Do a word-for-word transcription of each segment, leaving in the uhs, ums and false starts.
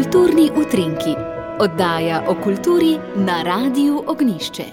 Kulturni utrinki, oddaja o kulturi na Radiu Ognjišče.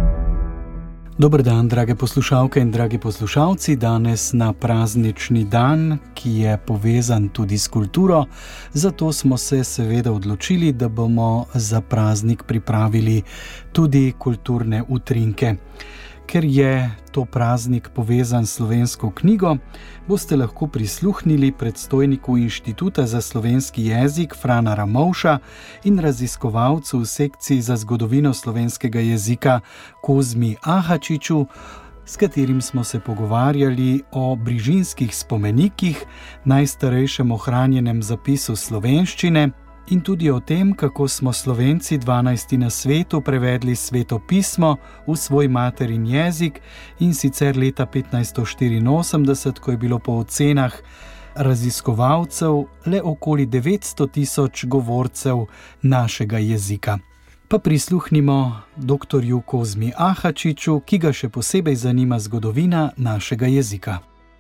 Dober dan, drage poslušalke in dragi poslušalci. Danes na praznični dan, ki je povezan tudi s kulturo, zato smo se seveda odločili, da bomo za praznik pripravili tudi kulturne utrinke. Ker je to praznik povezan s slovensko knjigo, boste lahko prisluhnili predstojniku Inštituta za slovenski jezik Frana Ramovša in raziskovalcu v sekciji za zgodovino slovenskega jezika Kozmi Ahačiču, s katerim smo se pogovarjali o brižinskih spomenikih, najstarejšem ohranjenem zapisu slovenščine, in tudi o tem, kako smo Slovenci dvanajsti na svetu prevedli Sveto pismo v svoj materin jezik, in sicer leta petnajststo štiriinosemdeset, ko je bilo po ocenah raziskovalcev le okoli devetsto tisoč govorcev našega jezika. Pa prisluhnimo doktorju Kozmi Ahačiču, ki ga še posebej zanima zgodovina našega jezika.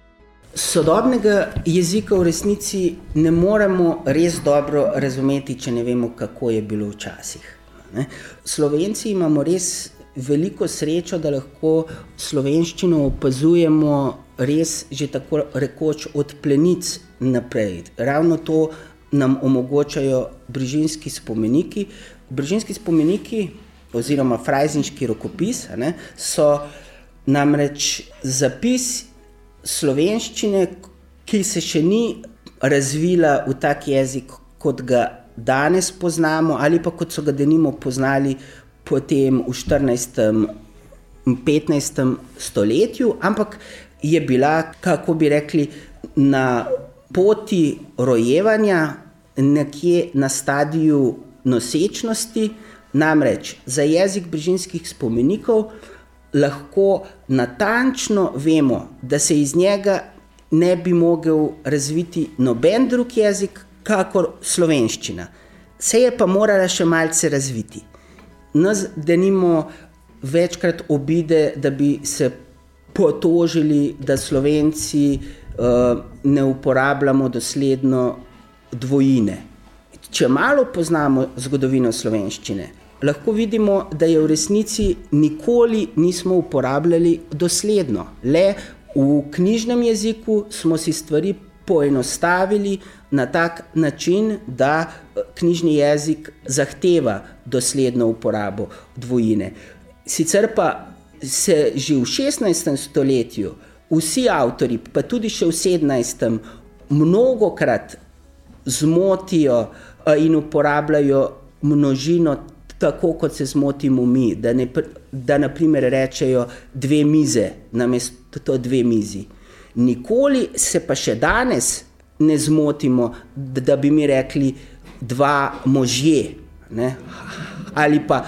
Sodobnega jezika v resnici ne moremo res dobro razumeti, če ne vemo, kako je bilo včasih. Slovenci imamo res veliko srečo, da lahko slovenščino opazujemo res že tako rekoč od plenic naprej. Ravno to nam omogočajo brižinski spomeniki. Brižinski spomeniki oziroma frajzinški rokopis ne, so namreč zapis slovenščine, ki se še ni razvila v tak jezik, kot ga danes poznamo, ali pa kot so ga denimo poznali potem v štirinajstem in petnajstem stoletju, ampak je bila, kako bi rekli, na poti rojevanja, nekje na stadiju nosečnosti. Namreč za jezik brižinskih spomenikov lahko natančno vemo, da se iz njega ne bi mogel razviti noben drug jezik, kakor slovenščina. Se je pa morala še malce razviti. Nas denimo večkrat obide, da bi se potožili, da Slovenci uh, ne uporabljamo dosledno dvojine. Če malo poznamo zgodovino slovenščine, lahko vidimo, da je v resnici nikoli nismo uporabljali dosledno. Le v knjižnem jeziku smo si stvari poenostavili na tak način, da knjižni jezik zahteva dosledno uporabo dvojine. Sicer pa se že v šestnajstem stoletju vsi avtorji, pa tudi še v sedemnajstem, mnogokrat zmotijo in uporabljajo množino tako, kot se zmotimo mi, da, ne, da na primer rečejo dve mize namesto dve mizi. Nikoli se pa še danes ne zmotimo, da bi mi rekli dva možje, ne? Ali pa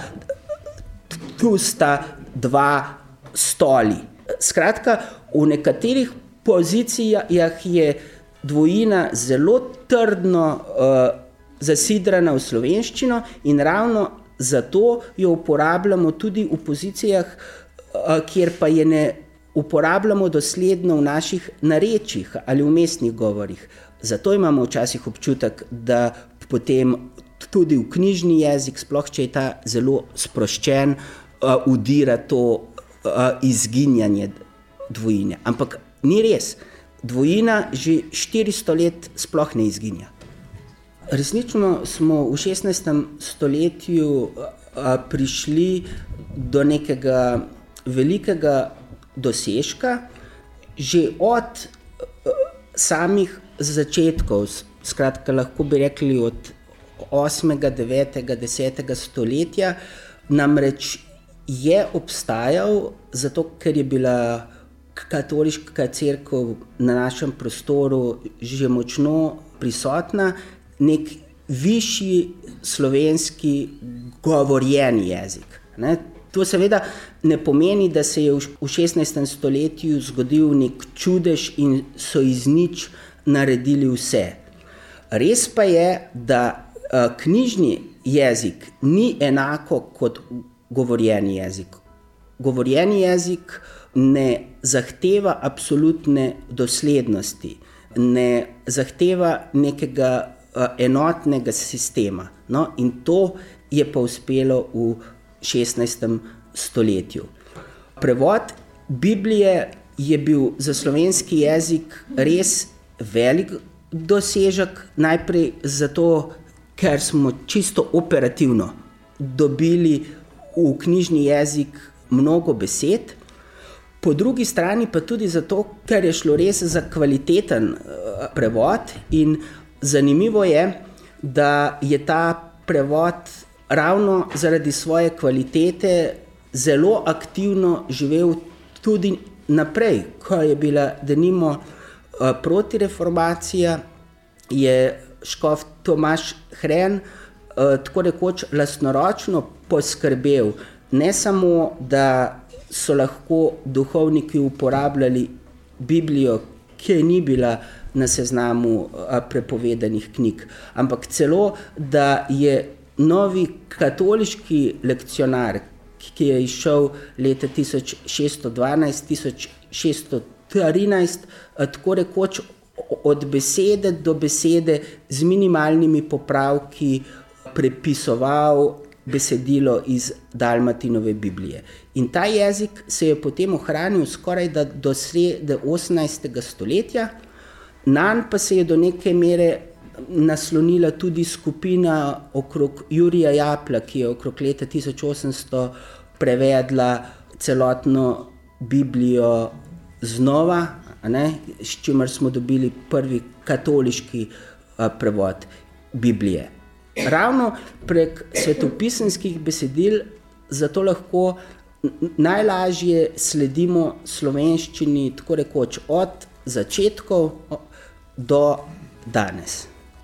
tu sta dva stoli. Skratka, v nekaterih pozicijah je dvojina zelo trdno uh, zasidrana v slovenščino in ravno zato jo uporabljamo tudi v pozicijah, kjer pa je ne uporabljamo dosledno v naših narečjih ali v mestnih govorih. Zato imamo včasih občutek, da potem tudi v knjižni jezik, sploh če je ta zelo sproščen, udira to izginjanje dvojine. Ampak ni res. Dvojina že štiristo let sploh ne izginja. Resnično smo v šestnajstem stoletju prišli do nekega velikega dosežka, že od samih začetkov, skratka lahko bi rekli od osmega, devetega, desetega stoletja, namreč je obstajal, zato ker je bila katoliška cerkev na našem prostoru že močno prisotna, nek višji slovenski govorjeni jezik. Ne? To seveda ne pomeni, da se je v šestnajstem stoletju zgodil nek čudež in so iz nič naredili vse. Res pa je, da uh, knjižni jezik ni enako kot govorjeni jezik. Govorjeni jezik ne zahteva absolutne doslednosti, ne zahteva nekega enotnega sistema. No, in to je pa uspelo v šestnajstem stoletju. Prevod Biblije je bil za slovenski jezik res velik dosežek, najprej zato, ker smo čisto operativno dobili v knjižni jezik mnogo besed, po drugi strani pa tudi zato, ker je šlo res za kvaliteten prevod in zanimivo je, da je ta prevod ravno zaradi svoje kvalitete zelo aktivno živel tudi naprej, ko je bila denimo protireformacija, je škof Tomaž Hren tako rekoč lastnoročno poskrbel, ne samo, da so lahko duhovniki uporabljali Biblijo, ki ni bila na seznamu prepovedanih knjig, ampak celo, da je novi katoliški lekcionar, ki je izšel leta tisoč šeststo dvanajst tisoč šeststo trinajst, tako rekoč od besede do besede z minimalnimi popravki prepisoval besedilo iz Dalmatinove Biblije. In ta jezik se je potem ohranil skoraj do srede osemnajstega stoletja, nanj pa se je do neke mere naslonila tudi skupina okrog Jurija Japlja, ki je okrog leta tisoč osemsto prevedla celotno Biblijo znova, ne, s čimer smo dobili prvi katoliški a, prevod Biblije. Ravno prek svetopisemskih besedil zato lahko najlažje sledimo slovenščini, tako rekoč od začetkov do danes.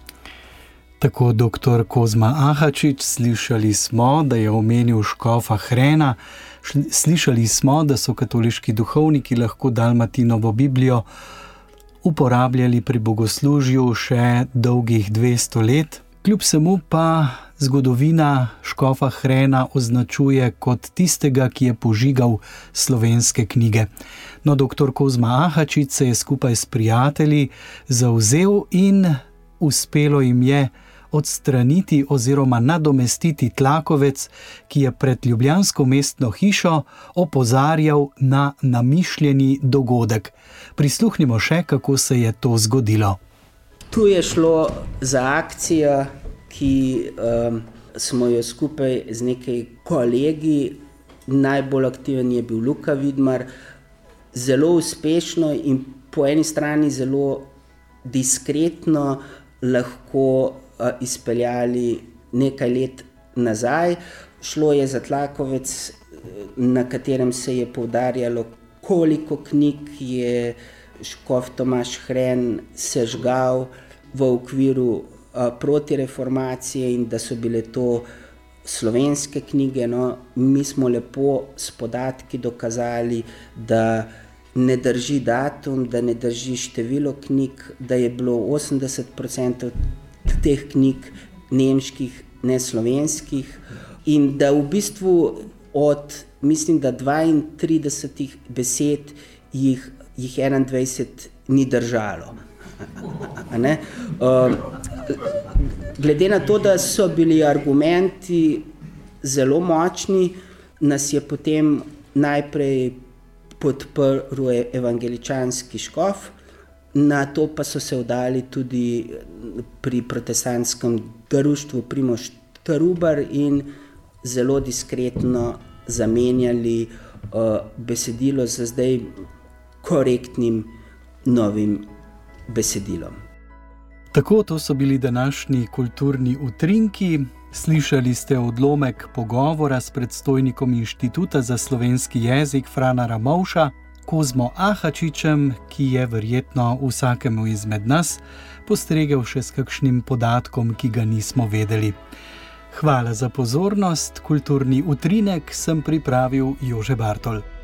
Tako doktor Kozma Ahačič, slišali smo, da je omenil škofa Hrena, slišali smo, da so katoliški duhovniki lahko Dalmatinovo Biblijo uporabljali pri bogoslužju še dolgih dvesto let. Kljub vsemu pa zgodovina škofa Hrena označuje kot tistega, ki je požigal slovenske knjige. No, doktor Kozma Ahačič se je skupaj s prijatelji zavzel in uspelo jim je odstraniti oziroma nadomestiti tlakovec, ki je pred ljubljansko mestno hišo opozarjal na namišljeni dogodek. Prisluhnimo še, kako se je to zgodilo. Tu je šlo za akcijo, ki um, smo jo skupaj z nekaj kolegi, najbolj aktiven je bil Luka Vidmar, zelo uspešno in po eni strani zelo diskretno lahko uh, izpeljali nekaj let nazaj. Šlo je za tlakovec, na katerem se je poudarjalo, koliko knjig je škof Tomaž Hren sežgal v okviru a, protireformacije in da so bile to slovenske knjige. No, mi smo lepo s podatki dokazali, da ne drži datum, da ne drži število knjig, da je bilo osemdeset procentov teh knjig nemških, ne slovenskih in da v bistvu od, mislim, da dvaintridesetih besed jih jih enaindvajset ni držalo. A ne? Uh, glede na to, da so bili argumenti zelo močni, nas je potem najprej podprl evangeličanski škof, na to pa so se vdali tudi pri protestantskem društvu Primož Trubar in zelo diskretno zamenjali uh, besedilo za zdaj korektnim novim besedilom. Tako, to so bili današnji kulturni utrinki. Slišali ste odlomek pogovora s predstojnikom Inštituta za slovenski jezik Frana Ramovša, Kozmo Ahačičem, ki je verjetno vsakemu izmed nas postregel še s kakšnim podatkom, ki ga nismo vedeli. Hvala za pozornost. Kulturni utrinek sem pripravil Jože Bartol.